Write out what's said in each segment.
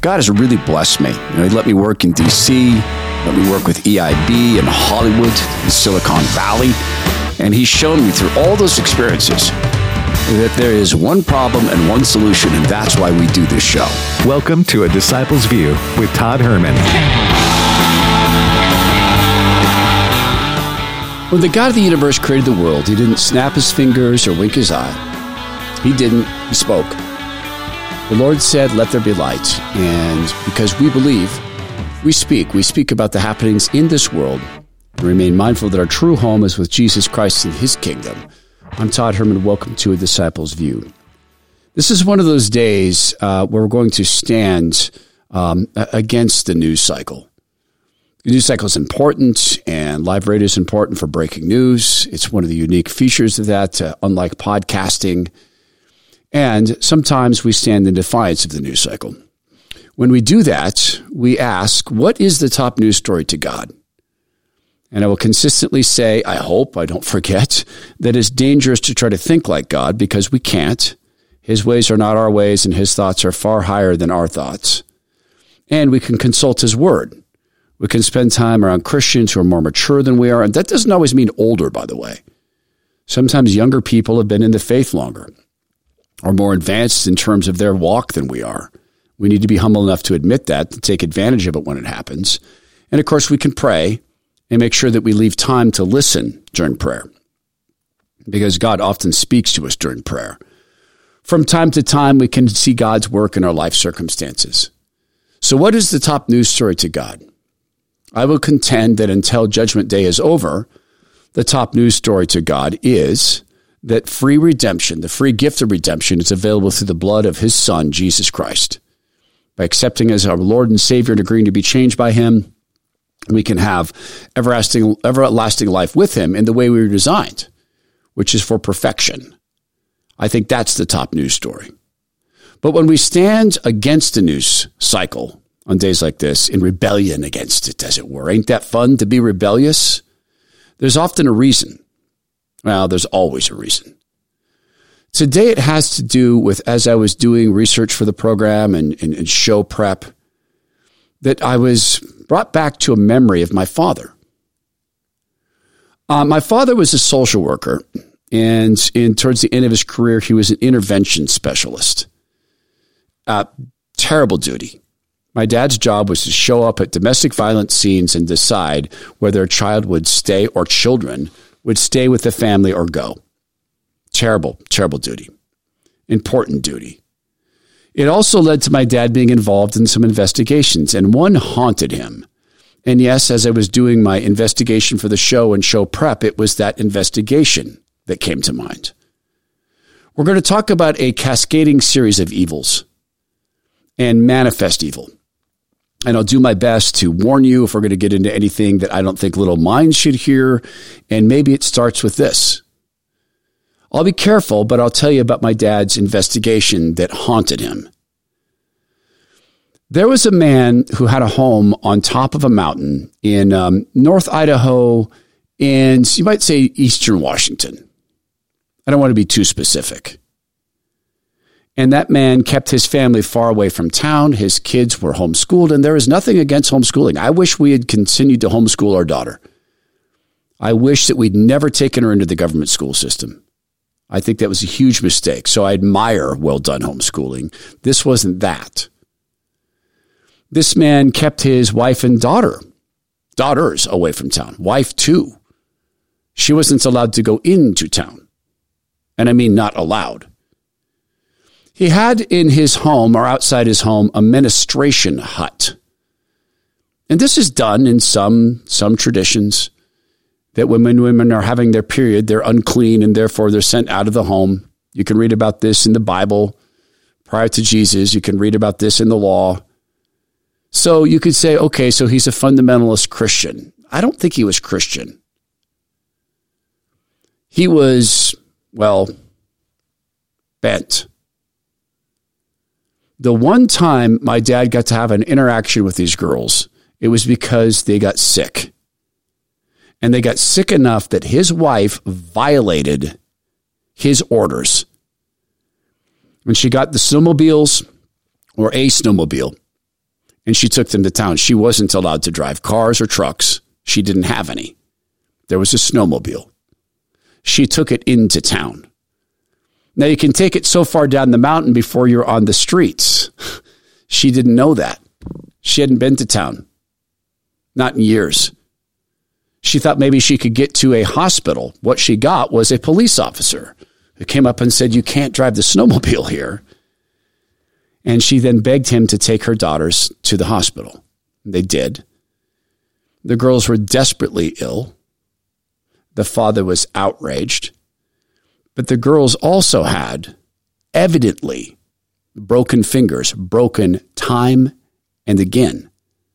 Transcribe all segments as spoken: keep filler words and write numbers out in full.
God has really blessed me. You know, he let me work in D C, let me work with E I B in Hollywood, in Silicon Valley, and he's shown me through all those experiences that there is one problem and one solution, and that's why we do this show. Welcome to A Disciple's View with Todd Herman. When the God of the universe created the world, he didn't snap his fingers or wink his eye. He didn't. He spoke. The Lord said, "Let there be light." And because we believe, we speak. We speak about the happenings in this world and remain mindful that our true home is with Jesus Christ and his kingdom. I'm Todd Herman. Welcome to A Disciple's View. This is one of those days uh, where we're going to stand um, against the news cycle. The news cycle is important, and live radio is important for breaking news. It's one of the unique features of that, uh, unlike podcasting. And sometimes we stand in defiance of the news cycle. When we do that, we ask, what is the top news story to God? And I will consistently say, I hope I don't forget, that it's dangerous to try to think like God because we can't. His ways are not our ways, and his thoughts are far higher than our thoughts. And we can consult his word. We can spend time around Christians who are more mature than we are. And that doesn't always mean older, by the way. Sometimes younger people have been in the faith longer or more advanced in terms of their walk than we are. We need to be humble enough to admit that, to take advantage of it when it happens. And of course, we can pray and make sure that we leave time to listen during prayer, because God often speaks to us during prayer. From time to time, we can see God's work in our life circumstances. So what is the top news story to God? I will contend that until Judgment Day is over, the top news story to God is that free redemption, the free gift of redemption, is available through the blood of his Son, Jesus Christ. By accepting as our Lord and Savior and agreeing to be changed by him, we can have everlasting, everlasting life with him in the way we were designed, which is for perfection. I think that's the top news story. But when we stand against the news cycle on days like this, in rebellion against it, as it were, ain't that fun to be rebellious? There's often a reason. Well, there's always a reason. Today it has to do with, as I was doing research for the program and, and, and show prep, that I was brought back to a memory of my father. Uh, my father was a social worker, and in towards the end of his career, he was an intervention specialist. Uh, terrible duty. My dad's job was to show up at domestic violence scenes and decide whether a child would stay or children would stay with the family or go. Terrible, terrible duty. Important duty. It also led to my dad being involved in some investigations, and one haunted him. And yes, as I was doing my investigation for the show and show prep, it was that investigation that came to mind. We're going to talk about a cascading series of evils and manifest evil. And I'll do my best to warn you if we're going to get into anything that I don't think little minds should hear. And maybe it starts with this. I'll be careful, but I'll tell you about my dad's investigation that haunted him. There was a man who had a home on top of a mountain in um, North Idaho and you might say Eastern Washington. I don't want to be too specific. And that man kept his family far away from town. His kids were homeschooled, and there is nothing against homeschooling. I wish we had continued to homeschool our daughter. I wish that we'd never taken her into the government school system. I think that was a huge mistake. So I admire well-done homeschooling. This wasn't that. This man kept his wife and daughter, daughters away from town. Wife, too. She wasn't allowed to go into town. And I mean not allowed. He had in his home or outside his home a menstruation hut. And this is done in some some traditions that when women are having their period, they're unclean and therefore they're sent out of the home. You can read about this in the Bible prior to Jesus. You can read about this in the law. So you could say, okay, so he's a fundamentalist Christian. I don't think he was Christian. He was, well, bent. The one time my dad got to have an interaction with these girls, it was because they got sick. And they got sick enough that his wife violated his orders. When she got the snowmobiles or a snowmobile, and she took them to town. She wasn't allowed to drive cars or trucks. She didn't have any. There was a snowmobile. She took it into town. Now, you can take it so far down the mountain before you're on the streets. She didn't know that. She hadn't been to town. Not in years. She thought maybe she could get to a hospital. What she got was a police officer who came up and said, you can't drive the snowmobile here. And she then begged him to take her daughters to the hospital. They did. The girls were desperately ill. The father was outraged. But the girls also had, evidently, broken fingers, broken time and again.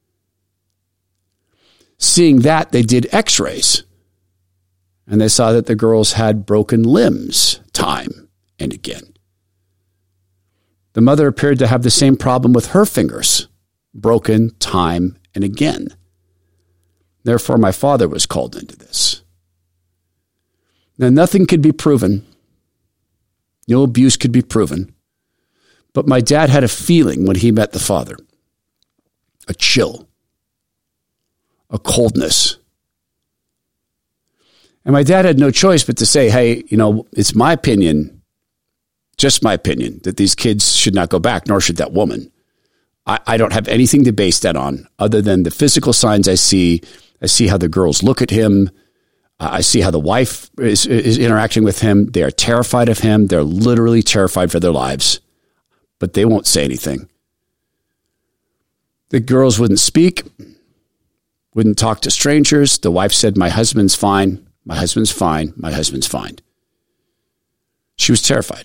Seeing that, they did x-rays. And they saw that the girls had broken limbs time and again. The mother appeared to have the same problem with her fingers, broken time and again. Therefore, my father was called into this. Now, nothing could be proven. No abuse could be proven. But my dad had a feeling when he met the father. A chill. A coldness. And my dad had no choice but to say, hey, you know, it's my opinion, just my opinion, that these kids should not go back, nor should that woman. I, I don't have anything to base that on other than the physical signs I see. I see how the girls look at him. Uh, I see how the wife is, is interacting with him. They are terrified of him. They're literally terrified for their lives, but they won't say anything. The girls wouldn't speak, wouldn't talk to strangers. The wife said, my husband's fine. My husband's fine. My husband's fine. She was terrified.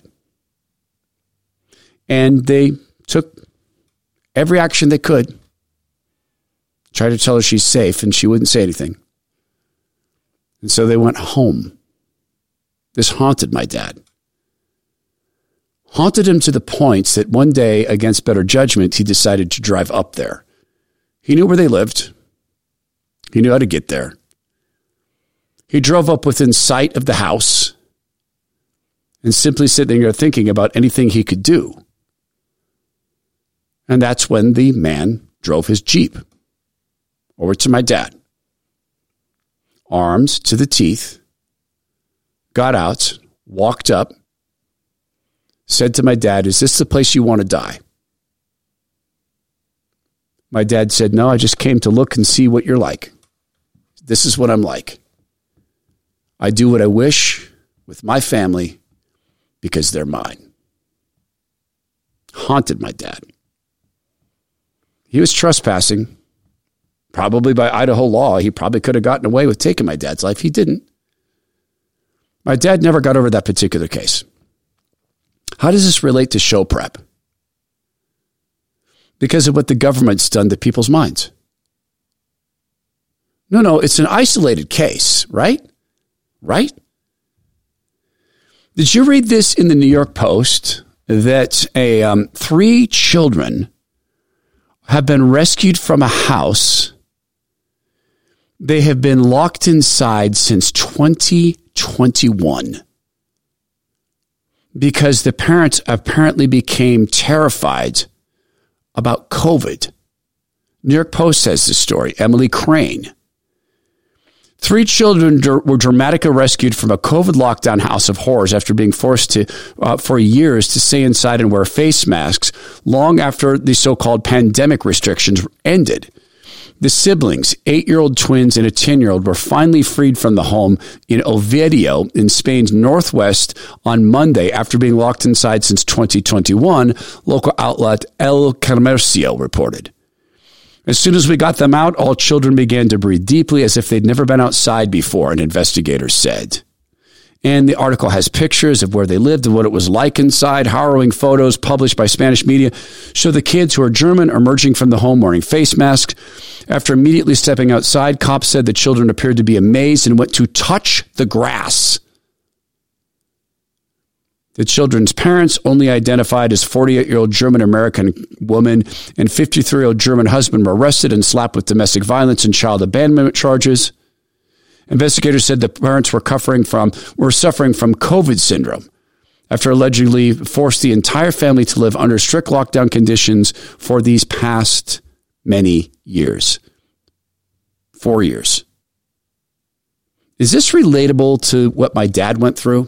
And they took every action they could, tried to tell her she's safe, and she wouldn't say anything. And so they went home. This haunted my dad. Haunted him to the point that one day, against better judgment, he decided to drive up there. He knew where they lived. He knew how to get there. He drove up within sight of the house and simply sitting there thinking about anything he could do. And that's when the man drove his Jeep over to my dad. Armed to the teeth, got out, walked up, said to my dad, is this the place you want to die? My dad said, no, I just came to look and see what you're like. This is what I'm like. I do what I wish with my family because they're mine. Haunted my dad. He was trespassing. Probably by Idaho law, he probably could have gotten away with taking my dad's life. He didn't. My dad never got over that particular case. How does this relate to show prep? Because of what the government's done to people's minds. No, no, it's an isolated case, right? Right? Did you read this in the New York Post that a um, three children have been rescued from a house? They have been locked inside since twenty twenty-one because the parents apparently became terrified about COVID. New York Post says this story. Emily Crane. Three children were dramatically rescued from a COVID lockdown house of horrors after being forced to, uh, for years to stay inside and wear face masks long after the so-called pandemic restrictions ended. The siblings, eight-year-old twins and a ten-year-old, were finally freed from the home in Oviedo in Spain's northwest on Monday after being locked inside since twenty twenty-one, local outlet El Comercio reported. As soon as we got them out, all children began to breathe deeply as if they'd never been outside before, an investigator said. And the article has pictures of where they lived and what it was like inside. Harrowing photos published by Spanish media show the kids, who are German, emerging from the home wearing face masks. After immediately stepping outside, cops said the children appeared to be amazed and went to touch the grass. The children's parents, only identified as forty-eight-year-old German-American woman and fifty-three-year-old German husband, were arrested and slapped with domestic violence and child abandonment charges. Investigators said the parents were suffering from, were suffering from COVID syndrome after allegedly forced the entire family to live under strict lockdown conditions for these past many years. Four years. Is this relatable to what my dad went through?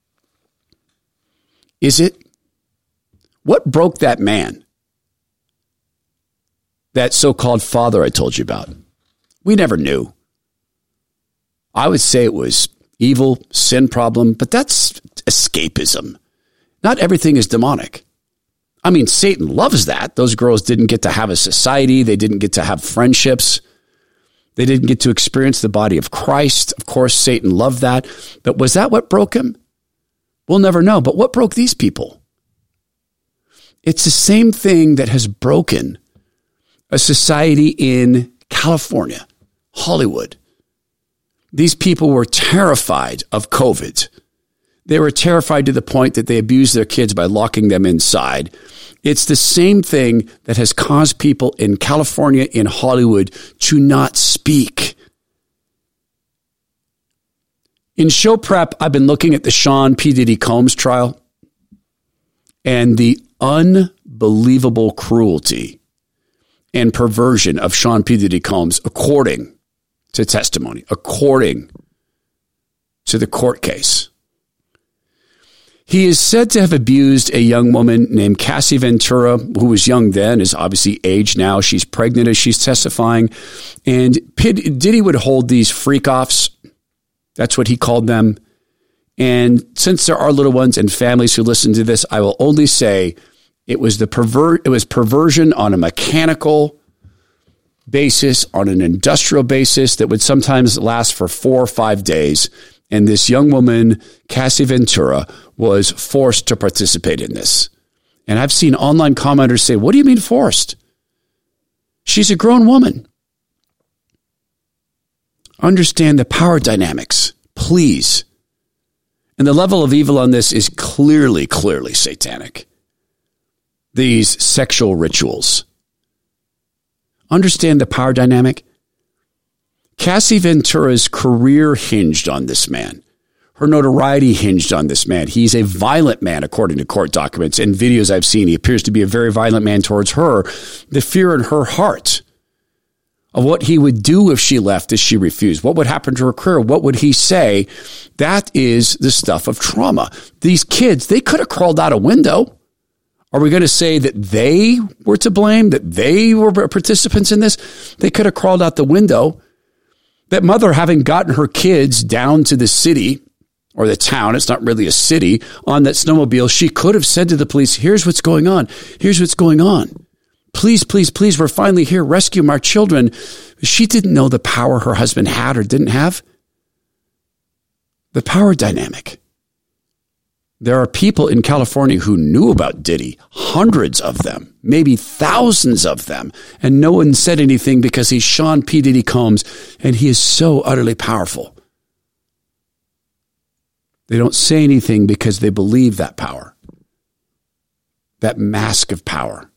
Is it? What broke that man? That so-called father I told you about. We never knew. I would say it was evil, sin problem, but that's escapism. Not everything is demonic. I mean, Satan loves that. Those girls didn't get to have a society. They didn't get to have friendships. They didn't get to experience the body of Christ. Of course, Satan loved that. But was that what broke him? We'll never know. But what broke these people? It's the same thing that has broken a society in California, Hollywood. These people were terrified of COVID. They were terrified to the point that they abused their kids by locking them inside. It's the same thing that has caused people in California, in Hollywood, to not speak. In show prep, I've been looking at the Sean P. Diddy Combs trial and the unbelievable cruelty and perversion of Sean P. Diddy Combs, according to testimony, according to the court case. He is said to have abused a young woman named Cassie Ventura, who was young then, is obviously aged now. She's pregnant as she's testifying. And Diddy would hold these freak-offs. That's what he called them. And since there are little ones and families who listen to this, I will only say it was the perver- it was perversion on a mechanical basis, on an industrial basis that would sometimes last for four or five days. And this young woman, Cassie Ventura, was forced to participate in this. And I've seen online commenters say, what do you mean forced? She's a grown woman. Understand the power dynamics, please. And the level of evil on this is clearly, clearly satanic. These sexual rituals. Understand the power dynamic. Cassie Ventura's career hinged on this man. Her notoriety hinged on this man. He's a violent man, according to court documents and videos I've seen. He appears to be a very violent man towards her. The fear in her heart of what he would do if she left, if she refused. What would happen to her career? What would he say? That is the stuff of trauma. These kids, they could have crawled out a window. Are we going to say that they were to blame, that they were participants in this? They could have crawled out the window. That mother, having gotten her kids down to the city or the town, it's not really a city, on that snowmobile, she could have said to the police, here's what's going on. Here's what's going on. Please, please, please, we're finally here. Rescue my children. She didn't know the power her husband had or didn't have. The power dynamic. There are people in California who knew about Diddy, hundreds of them, maybe thousands of them, and no one said anything because he's Sean P. Diddy Combs, and he is so utterly powerful. They don't say anything because they believe that power, that mask of power.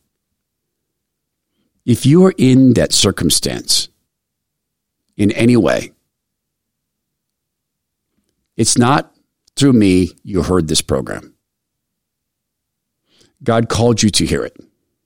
If you are in that circumstance in any way, it's not through me you heard this program. God called you to hear it.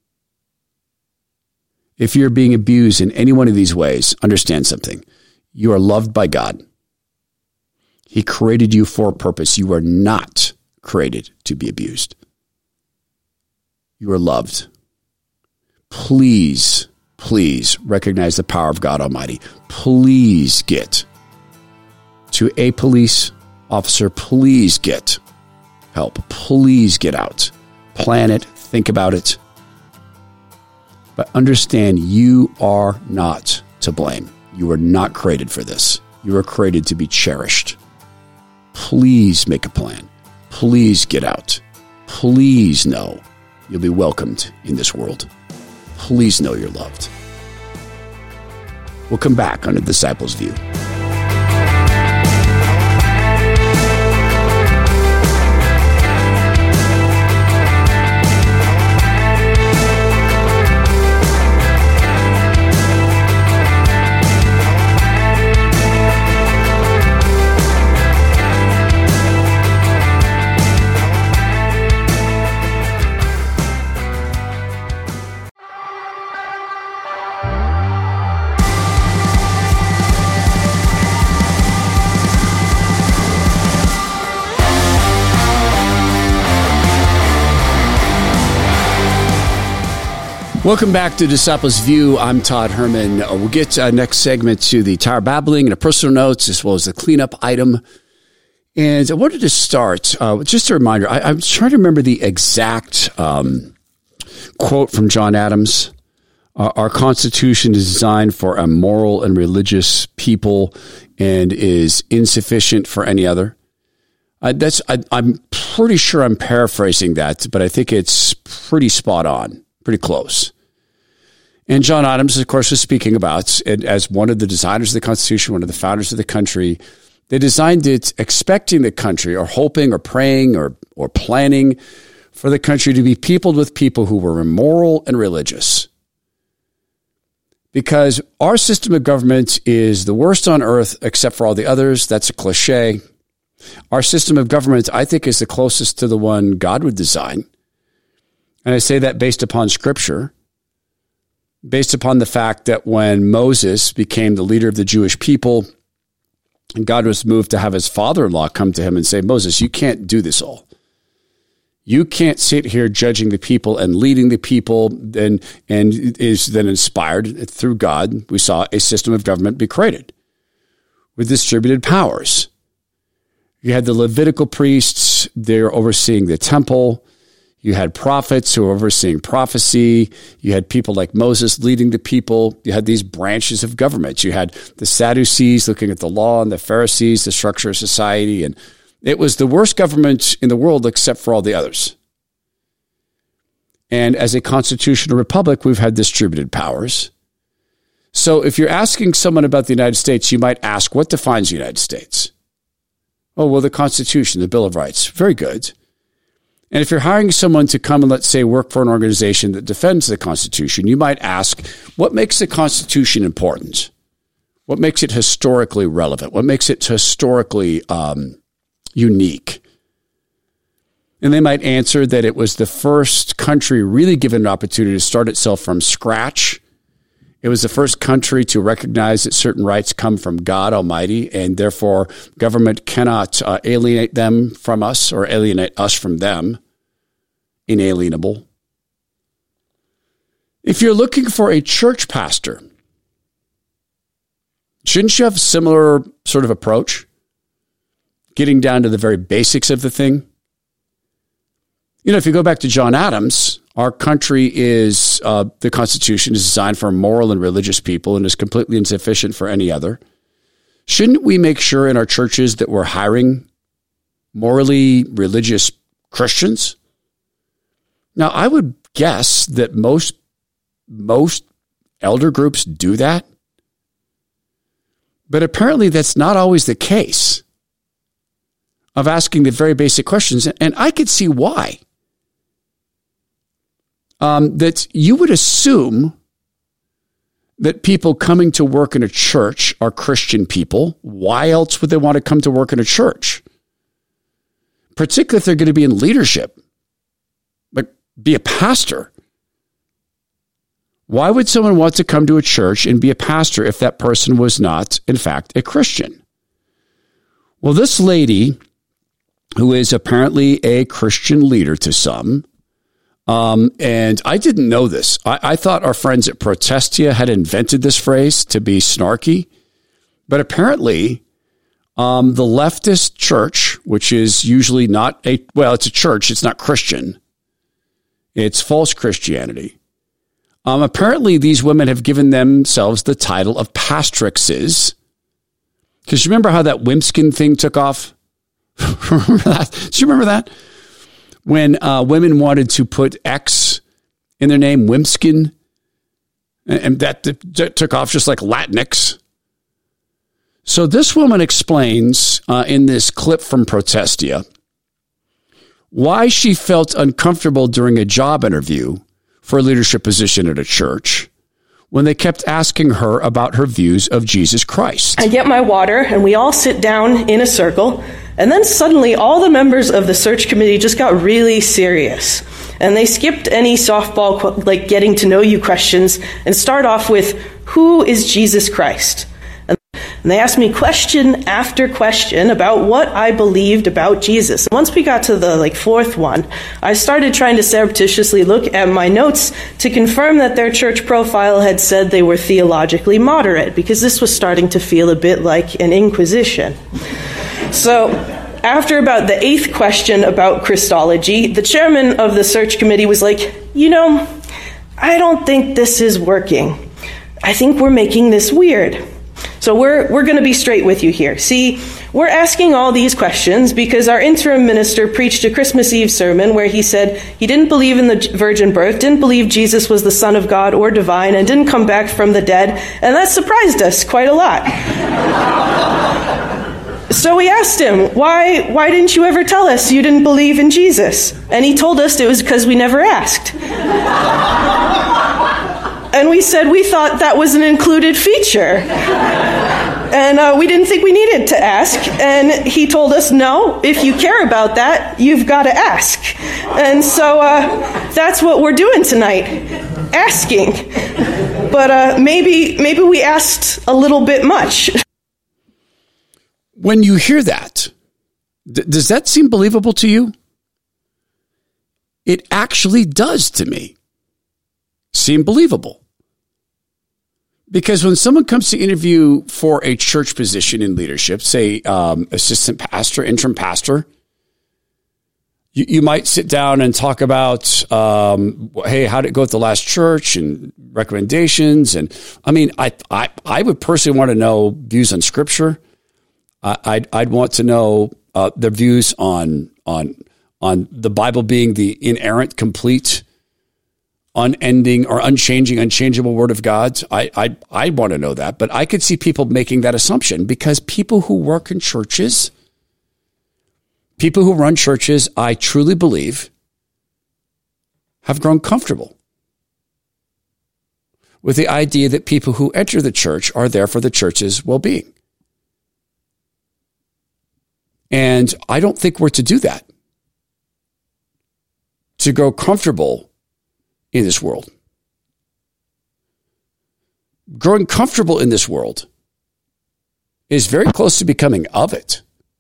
If you're being abused in any one of these ways, understand something. You are loved by God. He created you for a purpose. You are not created to be abused. You are loved. Please, please recognize the power of God Almighty. Please get to a police officer. Please get help. Please get out. Plan it. Think about it. But understand you are not to blame. You were not created for this. You were created to be cherished. Please make a plan. Please get out. Please know you'll be welcomed in this world. Please know you're loved. We'll come back on the Disciples' View. Welcome back to Disciples View. I'm Todd Herman. Uh, we'll get uh, next segment to the Tower Babbling and the personal notes, as well as the cleanup item. And I wanted to start, uh, just a reminder, I, I'm trying to remember the exact um, quote from John Adams. Uh, our Constitution is designed for a moral and religious people and is insufficient for any other. Uh, that's I, I'm pretty sure I'm paraphrasing that, but I think it's pretty spot on, pretty close. And John Adams, of course, was speaking about it as one of the designers of the Constitution, one of the founders of the country. They designed it expecting the country or hoping or praying or, or planning for the country to be peopled with people who were immoral and religious. Because our system of government is the worst on earth except for all the others. That's a cliche. Our system of government, I think, is the closest to the one God would design. And I say that based upon Scripture, based upon the fact that when Moses became the leader of the Jewish people, and God was moved to have his father-in-law come to him and say, Moses, you can't do this all. You can't sit here judging the people and leading the people, and, and is then inspired through God. We saw a system of government be created with distributed powers. You had the Levitical priests, they're overseeing the temple. You had prophets who were overseeing prophecy. You had people like Moses leading the people. You had these branches of government. You had the Sadducees looking at the law and the Pharisees, the structure of society. And it was the worst government in the world except for all the others. And as a constitutional republic, we've had distributed powers. So if you're asking someone about the United States, you might ask, what defines the United States? Oh, well, the Constitution, the Bill of Rights. Very good. And if you're hiring someone to come and, let's say, work for an organization that defends the Constitution, you might ask, what makes the Constitution important? What makes it historically relevant? What makes it historically um, unique? And they might answer that it was the first country really given an opportunity to start itself from scratch. It was the first country to recognize that certain rights come from God Almighty, and therefore government cannot uh, alienate them from us or alienate us from them. Inalienable. If you're looking for a church pastor, shouldn't you have a similar sort of approach? Getting down to the very basics of the thing. You know, if you go back to John Adams, our country is, uh, the Constitution is designed for moral and religious people and is completely insufficient for any other. Shouldn't we make sure in our churches that we're hiring morally religious Christians? Now, I would guess that most, most elder groups do that. But apparently that's not always the case of asking the very basic questions. And I could see why. Um, that you would assume that people coming to work in a church are Christian people. Why else would they want to come to work in a church? Particularly if they're going to be in leadership, like be a pastor. Why would someone want to come to a church and be a pastor if that person was not, in fact, a Christian? Well, this lady, who is apparently a Christian leader to some, Um, and I didn't know this. I, I thought our friends at Protestia had invented this phrase to be snarky. But apparently, um, the leftist church, which is usually not a, well, it's a church. It's not Christian. It's false Christianity. Um, apparently, these women have given themselves the title of pastrixes. Because you remember how that Wimpskin thing took off? Remember that? Do you remember that? When uh, women wanted to put X in their name, Wimpskin, and that, that took off just like Latinx. So this woman explains uh, in this clip from Protestia why she felt uncomfortable during a job interview for a leadership position at a church when they kept asking her about her views of Jesus Christ. I get my water, and we all sit down in a circle, and then suddenly all the members of the search committee just got really serious. And they skipped any softball, like getting to know you questions, and start off with, who is Jesus Christ? And And they asked me question after question about what I believed about Jesus. Once we got to the like fourth one, I started trying to surreptitiously look at my notes to confirm that their church profile had said they were theologically moderate, because this was starting to feel a bit like an inquisition. So after about the eighth question about Christology, the chairman of the search committee was like, you know, I don't think this is working. I think we're making this weird. So we're we're going to be straight with you here. See, we're asking all these questions because our interim minister preached a Christmas Eve sermon where he said he didn't believe in the virgin birth, didn't believe Jesus was the Son of God or divine, and didn't come back from the dead, and that surprised us quite a lot. So we asked him, why why didn't you ever tell us you didn't believe in Jesus? And he told us it was because we never asked. And we said we thought that was an included feature. And uh, we didn't think we needed to ask. And he told us, no, if you care about that, you've got to ask. And so uh, that's what we're doing tonight, asking. But uh, maybe maybe we asked a little bit much. When you hear that, th- does that seem believable to you? It actually does to me seem believable. Because when someone comes to interview for a church position in leadership, say um, assistant pastor, interim pastor, you, you might sit down and talk about, um, hey, how did it go at the last church and recommendations? And I mean, I I, I would personally want to know views on Scripture. I, I'd I'd want to know uh, their views on on on the Bible being the inerrant, complete, unending or unchanging, unchangeable word of God. I, I, I want to know that, but I could see people making that assumption because people who work in churches, people who run churches, I truly believe have grown comfortable with the idea that people who enter the church are there for the church's well-being. And I don't think we're to do that. To grow comfortable in this world. Growing comfortable in this world is very close to becoming of it.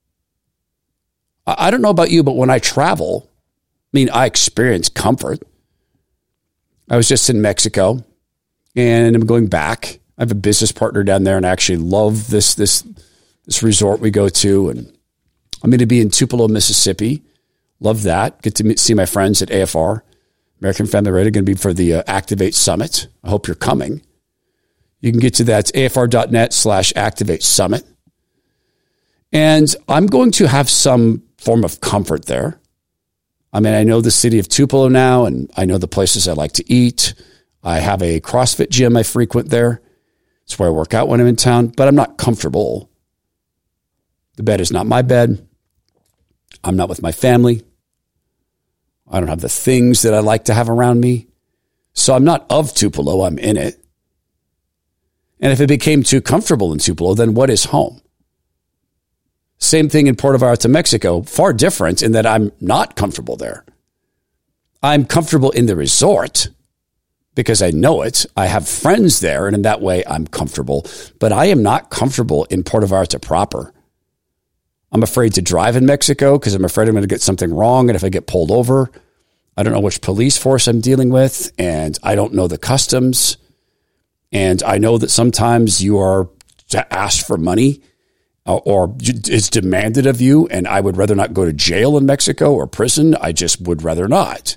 I don't know about you, but when I travel, I mean, I experience comfort. I was just in Mexico and I'm going back. I have a business partner down there and I actually love this, this, this resort we go to. And I'm going to be in Tupelo, Mississippi. Love that. Get to meet, see my friends at A F R. American Family Radio, going to be for the uh, Activate Summit. I hope you're coming. You can get to that. It's afr.net slash Activate Summit. And I'm going to have some form of comfort there. I mean, I know the city of Tupelo now, and I know the places I like to eat. I have a CrossFit gym I frequent there. It's where I work out when I'm in town, but I'm not comfortable. The bed is not my bed. I'm not with my family. I don't have the things that I like to have around me. So I'm not of Tupelo, I'm in it. And if it became too comfortable in Tupelo, then what is home? Same thing in Puerto Vallarta, Mexico. Far different in that I'm not comfortable there. I'm comfortable in the resort because I know it. I have friends there, and in that way I'm comfortable. But I am not comfortable in Puerto Vallarta proper. I'm afraid to drive in Mexico because I'm afraid I'm going to get something wrong. And if I get pulled over, I don't know which police force I'm dealing with. And I don't know the customs. And I know that sometimes you are asked for money or it's demanded of you. And I would rather not go to jail in Mexico or prison. I just would rather not.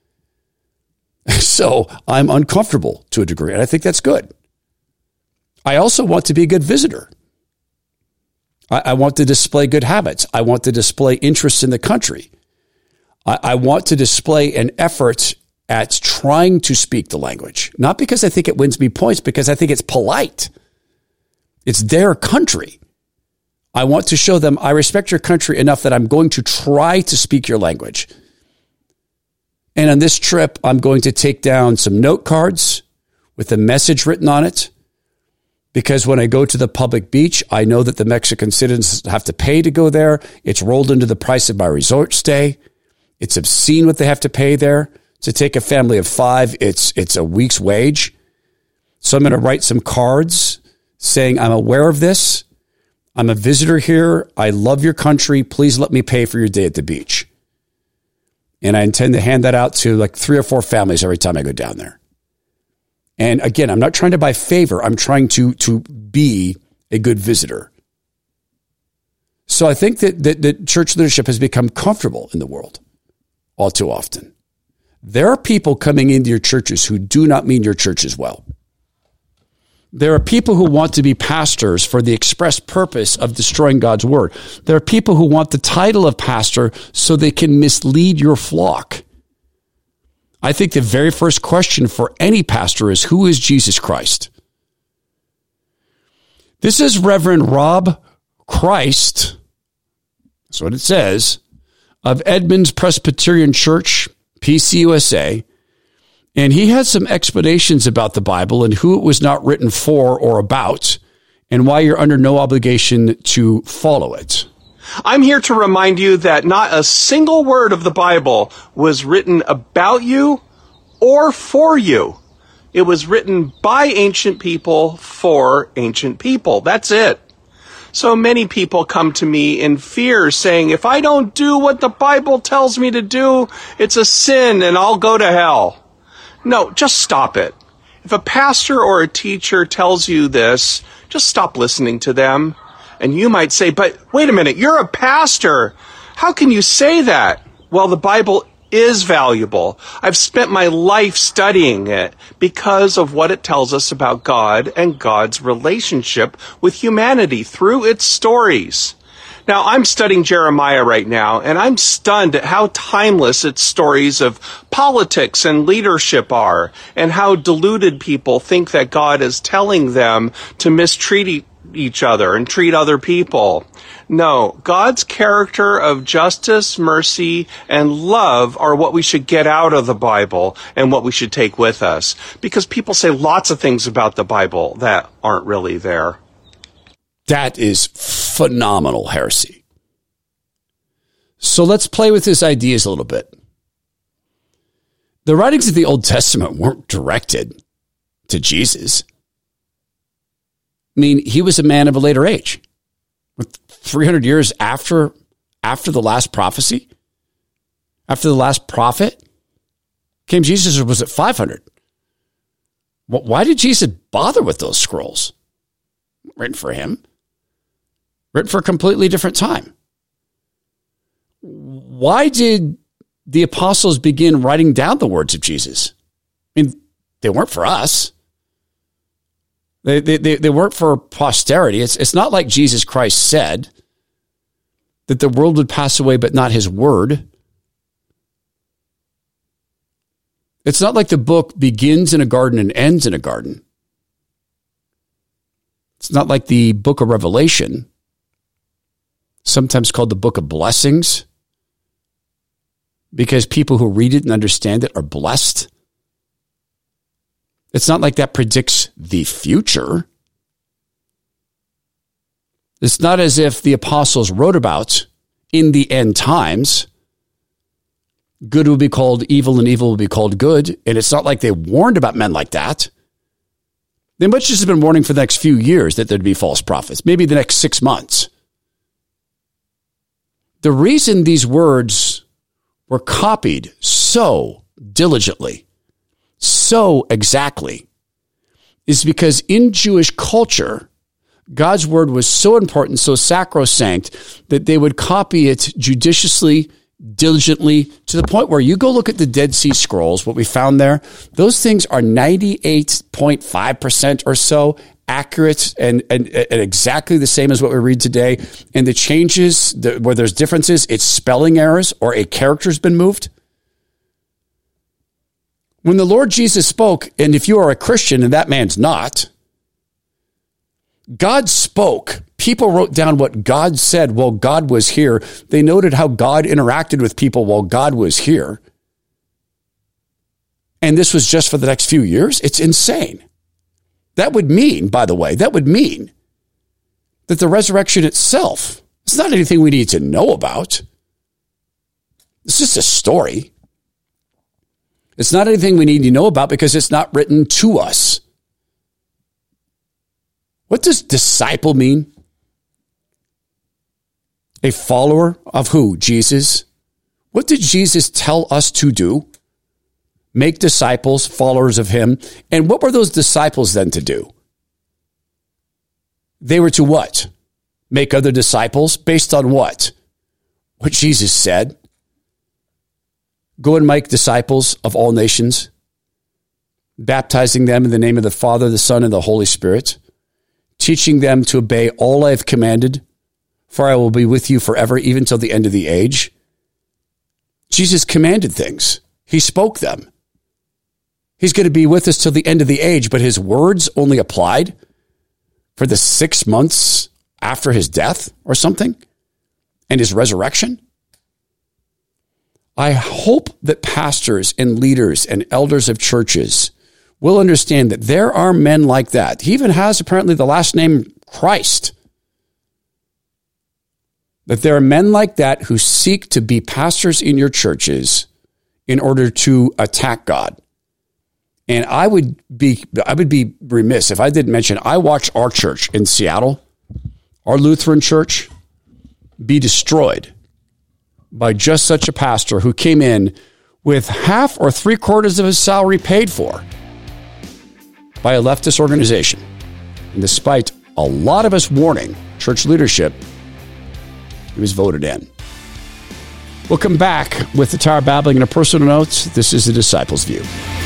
So I'm uncomfortable to a degree. And I think that's good. I also want to be a good visitor. I want to display good habits. I want to display interest in the country. I, I want to display an effort at trying to speak the language, not because I think it wins me points, because I think it's polite. It's their country. I want to show them I respect your country enough that I'm going to try to speak your language. And on this trip, I'm going to take down some note cards with a message written on it. Because when I go to the public beach, I know that the Mexican citizens have to pay to go there. It's rolled into the price of my resort stay. It's obscene what they have to pay there. To take a family of five, it's it's a week's wage. So I'm going to write some cards saying I'm aware of this. I'm a visitor here. I love your country. Please let me pay for your day at the beach. And I intend to hand that out to like three or four families every time I go down there. And again, I'm not trying to buy favor. I'm trying to, to be a good visitor. So I think that, that, that church leadership has become comfortable in the world all too often. There are people coming into your churches who do not mean your church as well. There are people who want to be pastors for the express purpose of destroying God's word. There are people who want the title of pastor so they can mislead your flock. I think the very first question for any pastor is, who is Jesus Christ? This is Reverend Rob Christ, that's what it says, of Edmonds Presbyterian Church, P C U S A. And he had some explanations about the Bible and who it was not written for or about, and why you're under no obligation to follow it. I'm here to remind you that not a single word of the Bible was written about you or for you. It was written by ancient people for ancient people. That's it. So many people come to me in fear saying, if I don't do what the Bible tells me to do, it's a sin and I'll go to hell. No, just stop it. If a pastor or a teacher tells you this, just stop listening to them. And you might say, but wait a minute, you're a pastor. How can you say that? Well, the Bible is valuable. I've spent my life studying it because of what it tells us about God and God's relationship with humanity through its stories. Now, I'm studying Jeremiah right now, and I'm stunned at how timeless its stories of politics and leadership are, and how deluded people think that God is telling them to mistreat each other and treat other people. No, God's character of justice, mercy, and love are what we should get out of the Bible and what we should take with us. Because people say lots of things about the Bible that aren't really there. That is phenomenal heresy. So let's play with his ideas a little bit. The writings of the Old Testament weren't directed to Jesus. I mean, he was a man of a later age. With three hundred years after, after the last prophecy, after the last prophet, came Jesus, or was it five hundred? Why did Jesus bother with those scrolls? Written for him. Written for a completely different time. Why did the apostles begin writing down the words of Jesus? I mean, they weren't for us. They, they, they, they weren't for posterity. It's, it's not like Jesus Christ said that the world would pass away, but not his word. It's not like the book begins in a garden and ends in a garden. It's not like the book of Revelation, sometimes called the book of blessings, because people who read it and understand it are blessed. It's not like that predicts the future. It's not as if the apostles wrote about in the end times, good will be called evil and evil will be called good. And it's not like they warned about men like that. They must just have been warning for the next few years that there'd be false prophets, maybe the next six months. The reason these words were copied so diligently, so exactly, is because in Jewish culture, God's word was so important, so sacrosanct, that they would copy it judiciously, diligently, to the point where you go look at the Dead Sea Scrolls, what we found there, those things are ninety-eight point five percent or so accurate and, and, and exactly the same as what we read today. And the changes, the, where there's differences, it's spelling errors or a character's been moved. When the Lord Jesus spoke, and if you are a Christian and that man's not, God spoke. People wrote down what God said while God was here. They noted how God interacted with people while God was here. And this was just for the next few years. It's insane. That would mean, by the way, that would mean that the resurrection itself is not anything we need to know about. It's just a story. It's not anything we need to know about because it's not written to us. What does disciple mean? A follower of who? Jesus. What did Jesus tell us to do? Make disciples, followers of him. And what were those disciples then to do? They were to what? Make other disciples based on what? What Jesus said. Go and make disciples of all nations, baptizing them in the name of the Father, the Son, and the Holy Spirit, teaching them to obey all I have commanded, for I will be with you forever, even till the end of the age. Jesus commanded things. He spoke them. He's going to be with us till the end of the age, but his words only applied for the six months after his death or something and his resurrection. I hope that pastors and leaders and elders of churches will understand that there are men like that. He even has apparently the last name Christ. That there are men like that who seek to be pastors in your churches in order to attack God. And I would be I would be remiss if I didn't mention, I watched our church in Seattle, our Lutheran church, be destroyed by just such a pastor who came in with half or three quarters of his salary paid for by a leftist organization. And despite a lot of us warning church leadership, he was voted in. We'll come back with the Tower Babbling and a personal note. This is the Disciples' View.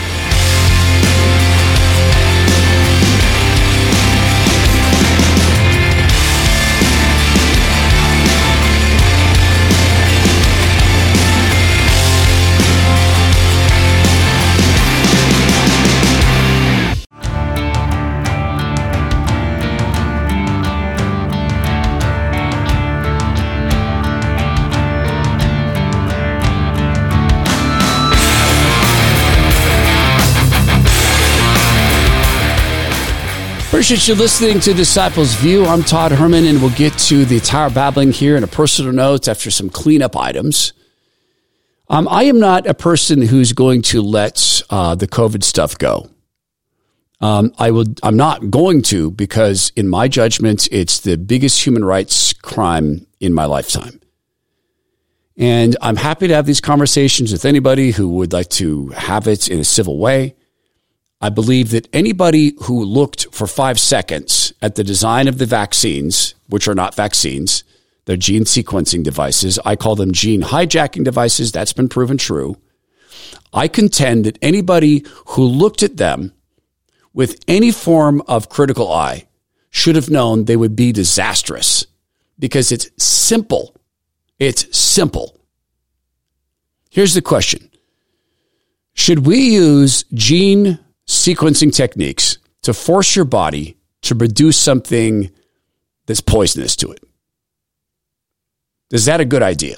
Appreciate you listening to Disciples View. I'm Todd Herman, and we'll get to the Tower Babbling here in a personal note after some cleanup items. Um, I am not a person who's going to let uh, the COVID stuff go. Um, I would. I'm not going to because, in my judgment, it's the biggest human rights crime in my lifetime. And I'm happy to have these conversations with anybody who would like to have it in a civil way. I believe that anybody who looked for five seconds at the design of the vaccines, which are not vaccines, they're gene sequencing devices. I call them gene hijacking devices. That's been proven true. I contend that anybody who looked at them with any form of critical eye should have known they would be disastrous because it's simple. It's simple. Here's the question. Should we use gene sequencing techniques to force your body to produce something that's poisonous to it? Is that a good idea?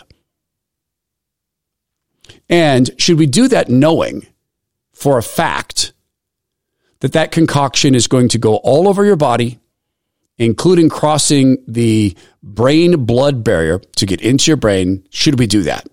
And should we do that knowing for a fact that that concoction is going to go all over your body, including crossing the brain-blood barrier to get into your brain? Should we do that?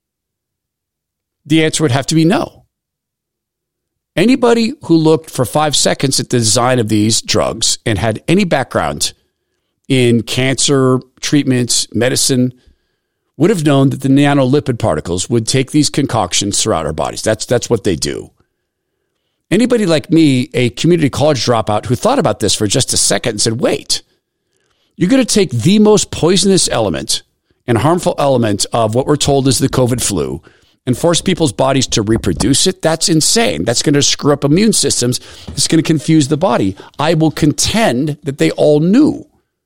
The answer would have to be no. Anybody who looked for five seconds at the design of these drugs and had any background in cancer treatments, medicine, would have known that the nanolipid particles would take these concoctions throughout our bodies. That's, that's what they do. Anybody like me, a community college dropout who thought about this for just a second and said, wait, you're going to take the most poisonous element and harmful element of what we're told is the COVID flu and force people's bodies to reproduce it? That's insane. That's going to screw up immune systems. It's going to confuse the body. I will contend that they all knew.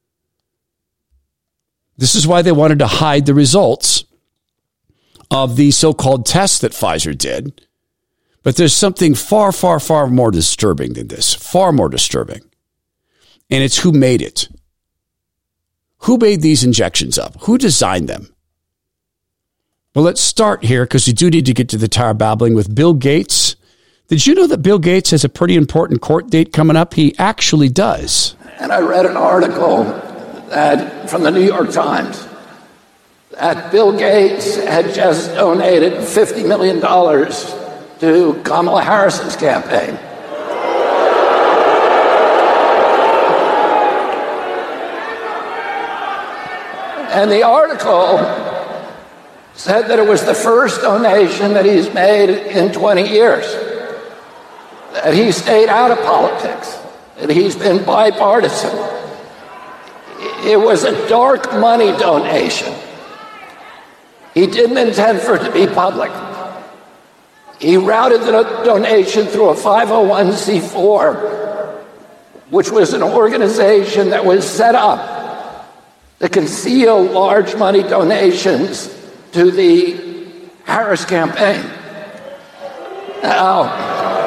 This is why they wanted to hide the results of the so-called tests that Pfizer did. But there's something far, far, far more disturbing than this. Far more disturbing. And it's who made it. Who made these injections up? Who designed them? Well, let's start here because we do need to get to the Tower Babbling with Bill Gates. Did you know that Bill Gates has a pretty important court date coming up? He actually does. And I read an article that, from the New York Times that Bill Gates had just donated fifty million dollars to Kamala Harris's campaign. And the article said that it was the first donation that he's made in twenty years, that he stayed out of politics, that he's been bipartisan. It was a dark money donation. He didn't intend for it to be public. He routed the donation through a five oh one c four, which was an organization that was set up to conceal large money donations to the Harris campaign. Now,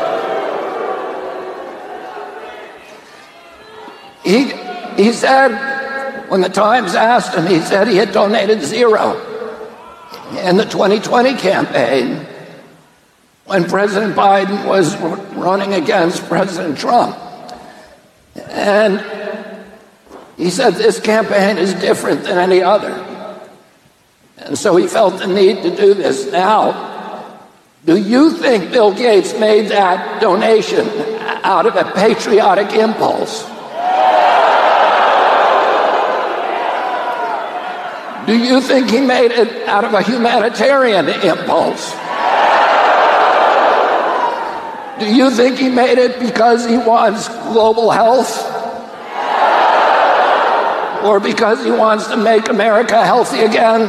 he, he said, when the Times asked him, he said he had donated zero in the twenty twenty campaign when President Biden was running against President Trump. And he said this campaign is different than any other. And so he felt the need to do this. Now, do you think Bill Gates made that donation out of a patriotic impulse? Do you think he made it out of a humanitarian impulse? Do you think he made it because he wants global health? Or because he wants to make America healthy again?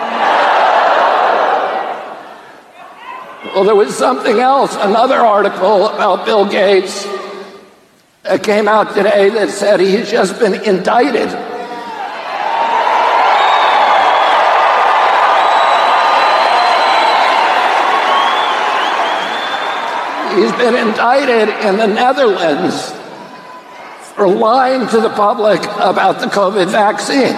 Well, there was something else, another article about Bill Gates that came out today that said he's just been indicted. He's been indicted in the Netherlands for lying to the public about the COVID vaccine.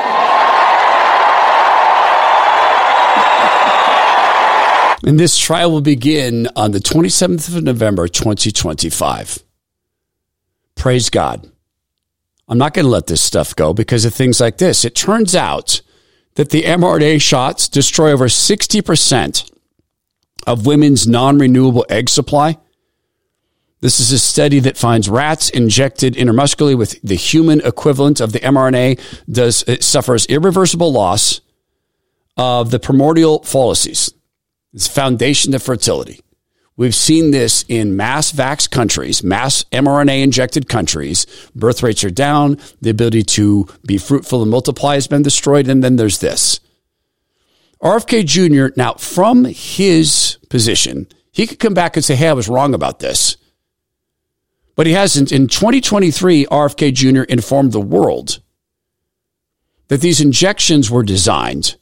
And this trial will begin on the twenty-seventh of November, twenty twenty-five. Praise God. I'm not going to let this stuff go because of things like this. It turns out that the mRNA shots destroy over sixty percent of women's non-renewable egg supply. This is a study that finds rats injected intramuscularly with the human equivalent of the mRNA does it suffers irreversible loss of the primordial follices. It's foundation of fertility. We've seen this in mass vax countries, mass mRNA injected countries. Birth rates are down. The ability to be fruitful and multiply has been destroyed. And then there's this. R F K Junior, now from his position, he could come back and say, hey, I was wrong about this. But he hasn't. In twenty twenty-three, R F K Junior informed the world that these injections were designed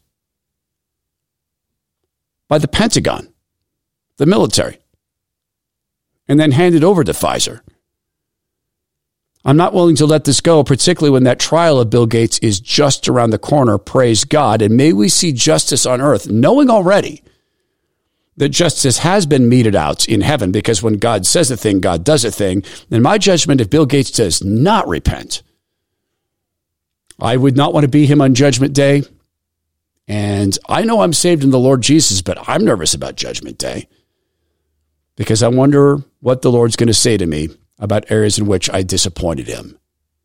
by the Pentagon, the military, and then handed over to Pfizer. I'm not willing to let this go, particularly when that trial of Bill Gates is just around the corner. Praise God. And may we see justice on earth, knowing already that justice has been meted out in heaven, because when God says a thing, God does a thing. In my judgment, if Bill Gates does not repent, I would not want to be him on Judgment Day. And I know I'm saved in the Lord Jesus, but I'm nervous about Judgment Day because I wonder what the Lord's going to say to me about areas in which I disappointed him.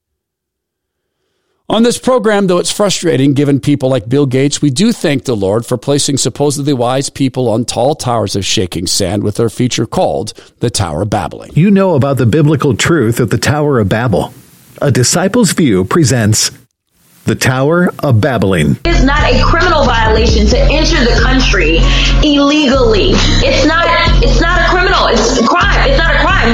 On this program, though it's frustrating given people like Bill Gates, we do thank the Lord for placing supposedly wise people on tall towers of shaking sand with their feature called The Tower of Babbling. You know about the biblical truth of the Tower of Babel. A Disciples View presents The Tower of Babbling. It's not a criminal violation to enter the country illegally. It's not it's not a criminal. It's a crime. It's not a crime.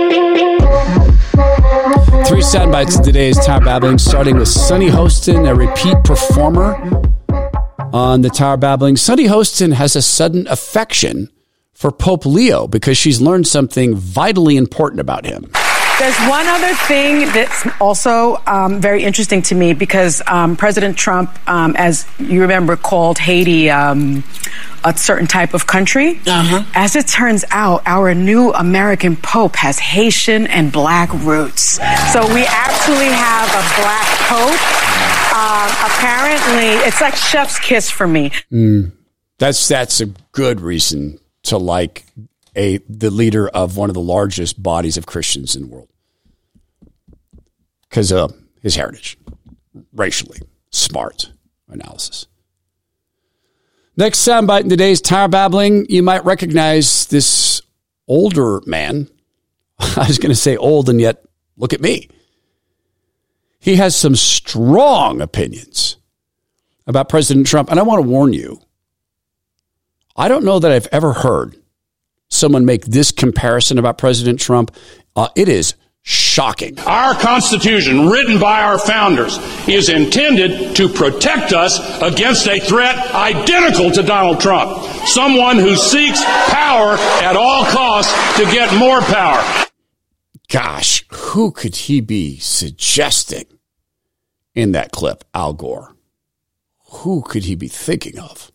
Three sound bites in today's Tower of Babbling, starting with Sunny Hostin, a repeat performer on the Tower of Babbling. Sunny Hostin has a sudden affection for Pope Leo because she's learned something vitally important about him. There's one other thing that's also um, very interesting to me because um, President Trump, um, as you remember, called Haiti um, a certain type of country. Uh-huh. As it turns out, our new American Pope has Haitian and black roots. So we actually have a black Pope. Um, apparently, it's like chef's kiss for me. Mm, that's that's a good reason to like a the leader of one of the largest bodies of Christians in the world. Because of his heritage, racially, smart, analysis. Next soundbite in today's Tower Babbling, you might recognize this older man. I was going to say old, and yet look at me. He has some strong opinions about President Trump, and I want to warn you, I don't know that I've ever heard someone make this comparison about President Trump. Uh, it is shocking. Our Constitution, written by our founders, is intended to protect us against a threat identical to Donald Trump, someone who seeks power at all costs to get more power. Gosh, who could he be suggesting in that clip? Al Gore. Who could he be thinking of?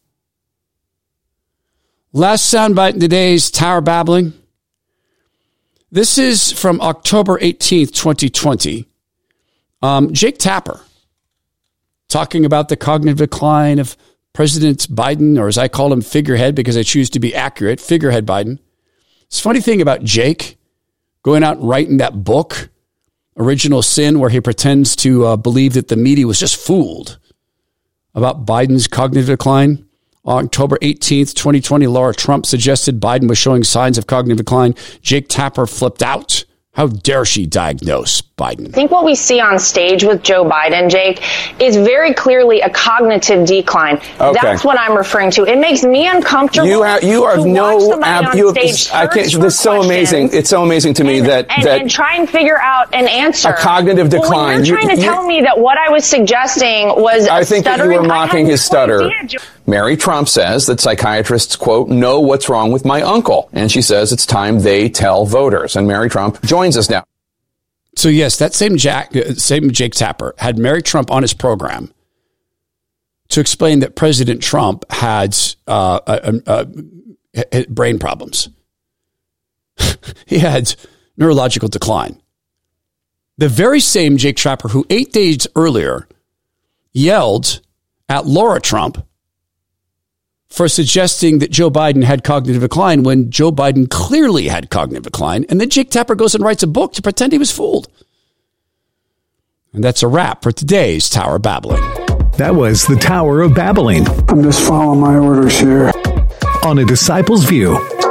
Last soundbite in today's Tower Babbling. This is from October eighteenth, twenty twenty. Um, Jake Tapper talking about the cognitive decline of President Biden, or as I call him, figurehead, because I choose to be accurate, figurehead Biden. It's a funny thing about Jake going out and writing that book, Original Sin, where he pretends to uh, believe that the media was just fooled about Biden's cognitive decline. On October eighteenth, twenty twenty, Laura Trump suggested Biden was showing signs of cognitive decline. Jake Tapper flipped out. How dare she diagnose Biden? I think what we see on stage with Joe Biden, Jake, is very clearly a cognitive decline. Okay. That's what I'm referring to. It makes me uncomfortable. You have, you are no, ab, you have, I can't, this is so amazing. It's so amazing to me and, that, and, that. And try and figure out an answer. A cognitive decline. Well, when you're trying you, to you, tell me that what I was suggesting was I think stuttering, that you were mocking his stutter. Idea. Mary Trump says that psychiatrists, quote, know what's wrong with my uncle. And she says it's time they tell voters. And Mary Trump joins us now. So, yes, that same Jack, same Jake Tapper had Mary Trump on his program to explain that President Trump had uh, uh, uh, uh, brain problems. He had neurological decline. The very same Jake Tapper who eight days earlier yelled at Laura Trump for suggesting that Joe Biden had cognitive decline when Joe Biden clearly had cognitive decline. And then Jake Tapper goes and writes a book to pretend he was fooled. And that's a wrap for today's Tower Babbling. That was the Tower of Babbling. I'm just following my orders here. On A Disciple's View.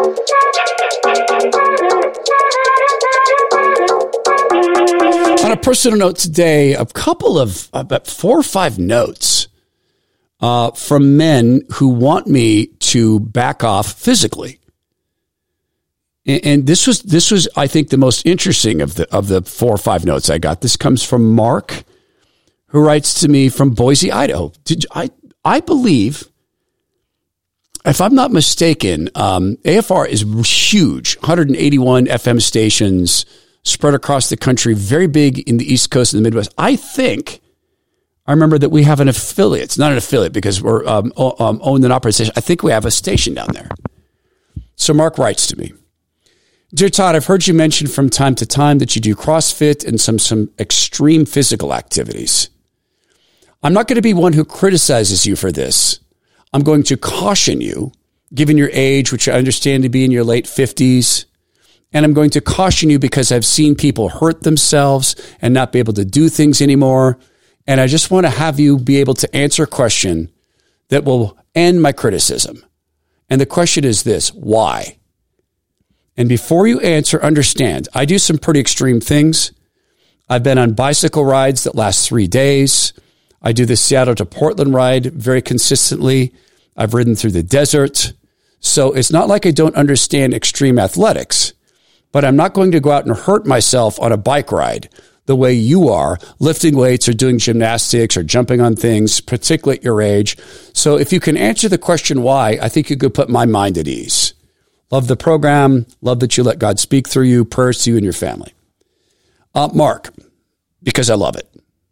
On a personal note today, a couple of, about four or five notes Uh, from men who want me to back off physically. And, and this was, this was, I think, the most interesting of the, of the four or five notes I got. This comes from Mark, who writes to me from Boise, Idaho. Did I, I believe, if I'm not mistaken, um, A F R is huge, one hundred eighty-one F M stations spread across the country, very big in the East Coast and the Midwest. I think I remember that we have an affiliate. It's not an affiliate because we're um, um, owned and operated station. I think we have a station down there. So Mark writes to me, Dear Todd, I've heard you mention from time to time that you do CrossFit and some, some extreme physical activities. I'm not going to be one who criticizes you for this. I'm going to caution you, given your age, which I understand to be in your late fifties. And I'm going to caution you because I've seen people hurt themselves and not be able to do things anymore. And I just want to have you be able to answer a question that will end my criticism. And the question is this: why? And before you answer, understand, I do some pretty extreme things. I've been on bicycle rides that last three days. I do the Seattle to Portland ride very consistently. I've ridden through the desert. So it's not like I don't understand extreme athletics, but I'm not going to go out and hurt myself on a bike ride the way you are, lifting weights or doing gymnastics or jumping on things, particularly at your age. So if you can answer the question why, I think you could put my mind at ease. Love the program. Love that you let God speak through you. Prayers to you and your family. Uh, Mark, because I love it.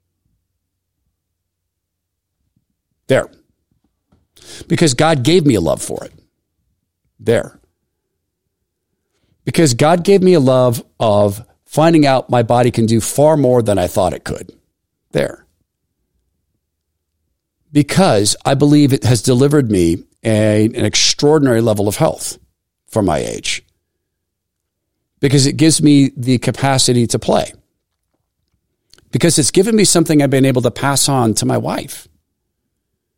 There. Because God gave me a love for it. There. Because God gave me a love of finding out my body can do far more than I thought it could. There. Because I believe it has delivered me a, an extraordinary level of health for my age. Because it gives me the capacity to play. Because it's given me something I've been able to pass on to my wife.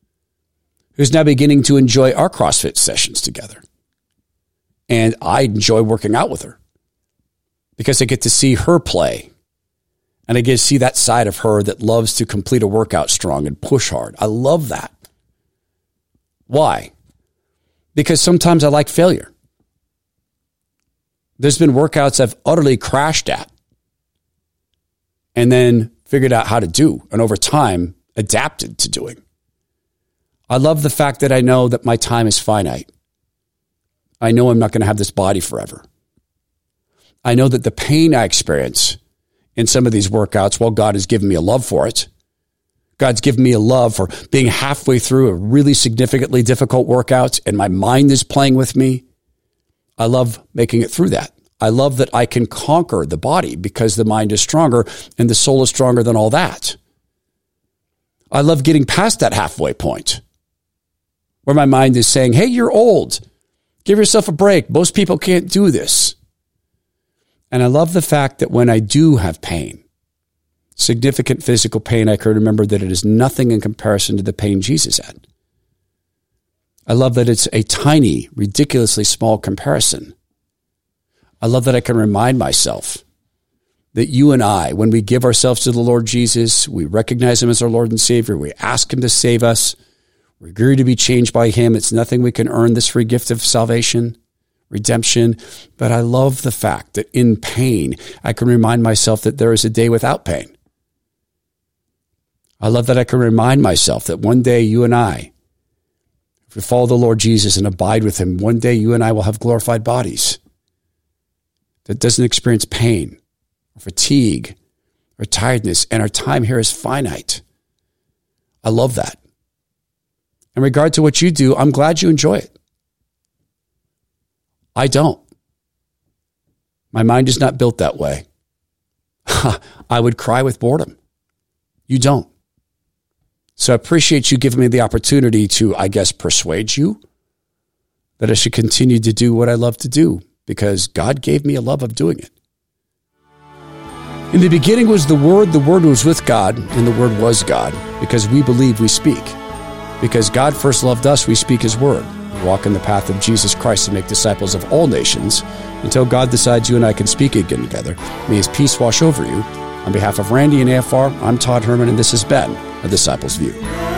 who's now beginning to enjoy our CrossFit sessions together. And I enjoy working out with her because I get to see her play. And I get to see that side of her that loves to complete a workout strong and push hard. I love that. Why? Because sometimes I like failure. There's been workouts I've utterly crashed at and then figured out how to do, and over time adapted to doing. I love the fact that I know that my time is finite. I know I'm not going to have this body forever. I know that the pain I experience in some of these workouts, while God has given me a love for it, God's given me a love for being halfway through a really significantly difficult workout and my mind is playing with me. I love making it through that. I love that I can conquer the body because the mind is stronger and the soul is stronger than all that. I love getting past that halfway point where my mind is saying, hey, you're old. Give yourself a break. Most people can't do this. And I love the fact that when I do have pain, significant physical pain, I can remember that it is nothing in comparison to the pain Jesus had. I love that it's a tiny, ridiculously small comparison. I love that I can remind myself that you and I, when we give ourselves to the Lord Jesus, we recognize him as our Lord and Savior, we ask him to save us, we agree to be changed by him. It's nothing we can earn, this free gift of salvation, redemption. But I love the fact that in pain, I can remind myself that there is a day without pain. I love that I can remind myself that one day you and I, if we follow the Lord Jesus and abide with him, one day you and I will have glorified bodies that doesn't experience pain or fatigue or tiredness, and our time here is finite. I love that. In regard to what you do, I'm glad you enjoy it. I don't. My mind is not built that way. I would cry with boredom. You don't. So I appreciate you giving me the opportunity to, I guess, persuade you that I should continue to do what I love to do because God gave me a love of doing it. In the beginning was the Word, the Word was with God, and the Word was God, because we believe we speak. Because God first loved us, we speak his word. We walk in the path of Jesus Christ to make disciples of all nations until God decides you and I can speak again together. May his peace wash over you. On behalf of Randy and A F R, I'm Todd Herman, and this has been A Disciple's View.